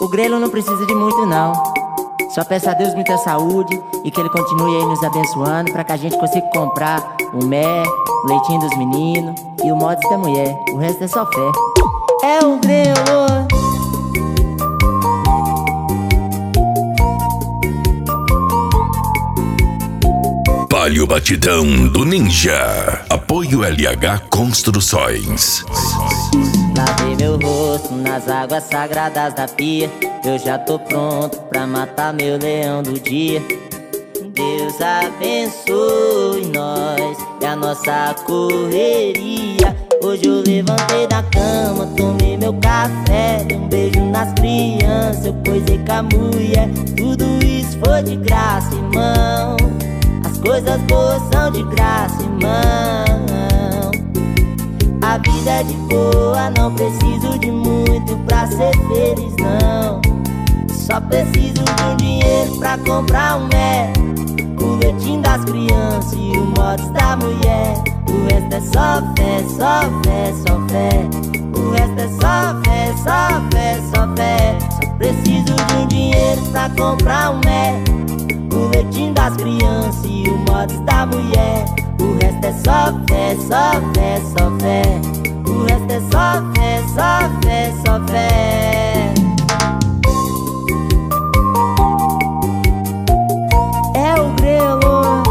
O grelo não precisa de muito não. Só peço a Deus muita saúde e que Ele continue aí nos abençoando pra que a gente consiga comprar o mé, o leitinho dos meninos e o mods da mulher. O resto é só fé. É o grelo. Palio Batidão do Ninja. Apoio LH Construções. Lavei meu rosto nas águas sagradas da pia. Eu já tô pronto pra matar meu leão do dia. Deus abençoe nós e a nossa correria. Hoje eu levantei da cama, tomei meu café, dei um beijo nas crianças, eu coisei com a mulher. Tudo isso foi de graça, irmão. As coisas boas são de graça, irmão. A vida é de boa, não preciso de muito pra ser feliz, não. Só preciso de um dinheiro pra comprar um mé, o leitinho das crianças e o mods da mulher. O resto é só fé, só fé, só fé. O resto é só fé, só fé, só fé. Só preciso de um dinheiro pra comprar um mé, o leitinho das crianças e o mods da mulher. O resto é só fé, só fé, só fé. O resto é só fé, só fé, só fé. É o grelo.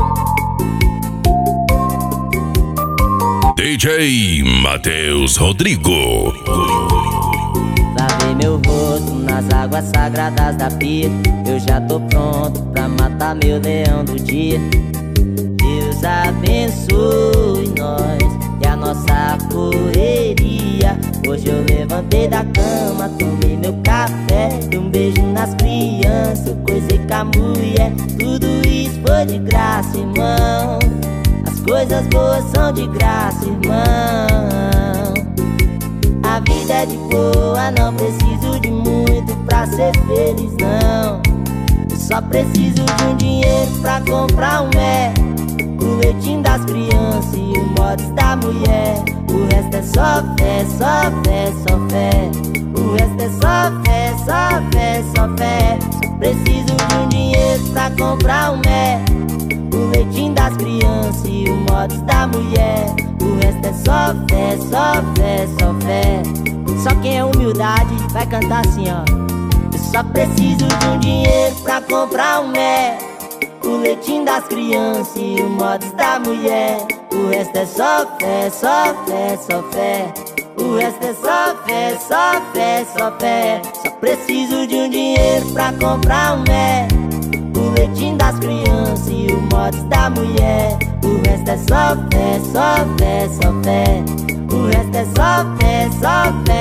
DJ Matheus Rodrigo. Lavei meu rosto nas águas sagradas da pia. Eu já tô pronto pra matar meu leão do dia. Deus abençoe nós e a nossa correria. Hoje eu levantei da cama, tomei meu café, dei um beijo nas crianças, eu coisei com a mulher. Tudo isso foi de graça, irmão. As coisas boas são de graça, irmão. A vida é de boa, não preciso de muito pra ser feliz, não. Eu só preciso de um dinheiro pra comprar um mé, o leitinho das crianças e o mods da mulher. O resto é só fé, só fé, só fé. O resto é só fé, só fé, só fé. Só preciso de um dinheiro pra comprar um mé, o leitinho das crianças e o mods da mulher. O resto é só fé, só fé, só fé. Só quem é humildade vai cantar assim, ó. Eu só preciso de um dinheiro pra comprar um mé, o leitinho das crianças e o mods da mulher. O resto é só fé, só fé, só fé. O resto é só fé, só fé, só fé. Só preciso de um dinheiro pra comprar um mé, o leitinho das crianças e o mods da mulher. O resto é só fé, só fé, só fé. O resto é só fé, só fé.